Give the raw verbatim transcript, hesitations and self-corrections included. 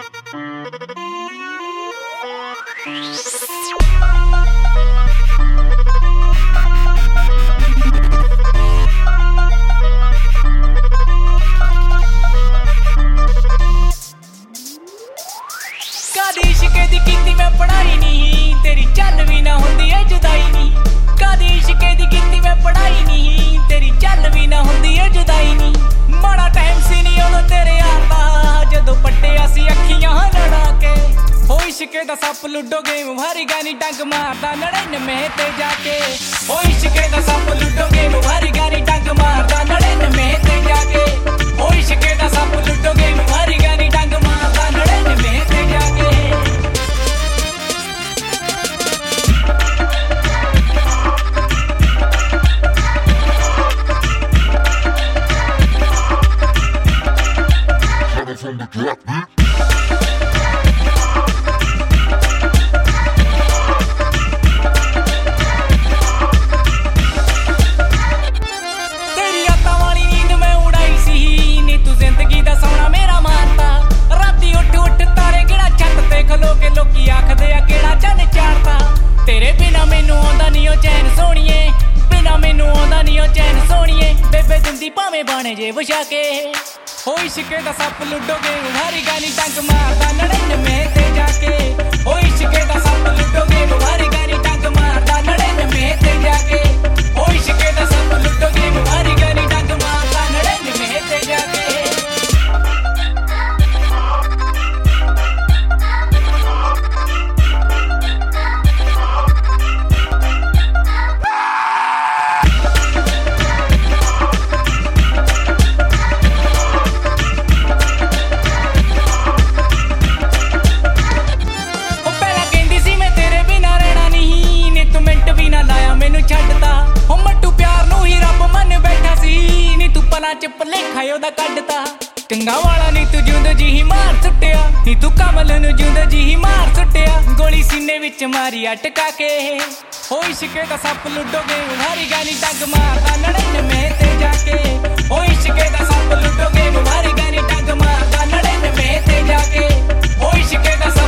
कदी इश्के दी कीती मैं पढ़ाई नहीं, तेरी चल भी ना हुंदी ए जुदाई नहीं। कदी इश्के दी कीती मैं पढ़ाई नहीं, तेरी चल भी ना हुंदी ए जुदाई नहीं। माड़ा टाइम सी नहीं उदों तेरे यार दा, जदों पट्टिया सी अखियां लड़ा के। हो इश्के दा सप लूडो गेम हारी गानी डंग मारदा नड़िनवे ते जाके। हो इश्के दा सप लूडो गेम हारी गानी डंग मारदा नड़िनवे ते जाके। हो इश्के दा सप लूडो गेम हारी गानी डंग मारदा नड़िनवे ते जाके। From the drop beat. तेरी आतां वाली नींद मैं उड़ाई सी नी, तू जिंदगी दा सोना मेरा मारता। राती उठ उठ तारे किहड़ा छत ते खलो के लोकी आखदे आ किहड़ा चंन चाड़ता। तेरे बिना मैनू आंदा नी ओ चैन सोहणीए, बिना मैनू आंदा नी ओ चैन सोहणीए। बेबे दिंदी भावें बाणे जे वछा के। हो इश्के दा सप लूडो गेम हारी गानी डंग मारदा नड़िनवे ते जाके। हो इश्के दा सप लूडो गेम हारी गानी डंग मारदा नड़िनवे ते जाके। हो इश्के दा सप लूडो गेम हारी गानी डंग मारदा नड़िनवे ते जाके। च भलेखा ओदा कड्डता। चंगा वाला नी तू जिंद जी ही मार सुट्टिया, नी तू कमल नू जिंद जी ही मार सुट्टिया। गोली सीने विच मारी अटका के। हो इश्के दा सप लूडो गेम हारी गानी डंग मारदा नड़िनवे ते जाके। हो इश्के दा सप लूडो गेम हारी गानी डंग मारदा नड़िनवे ते जाके। हो इश्के दा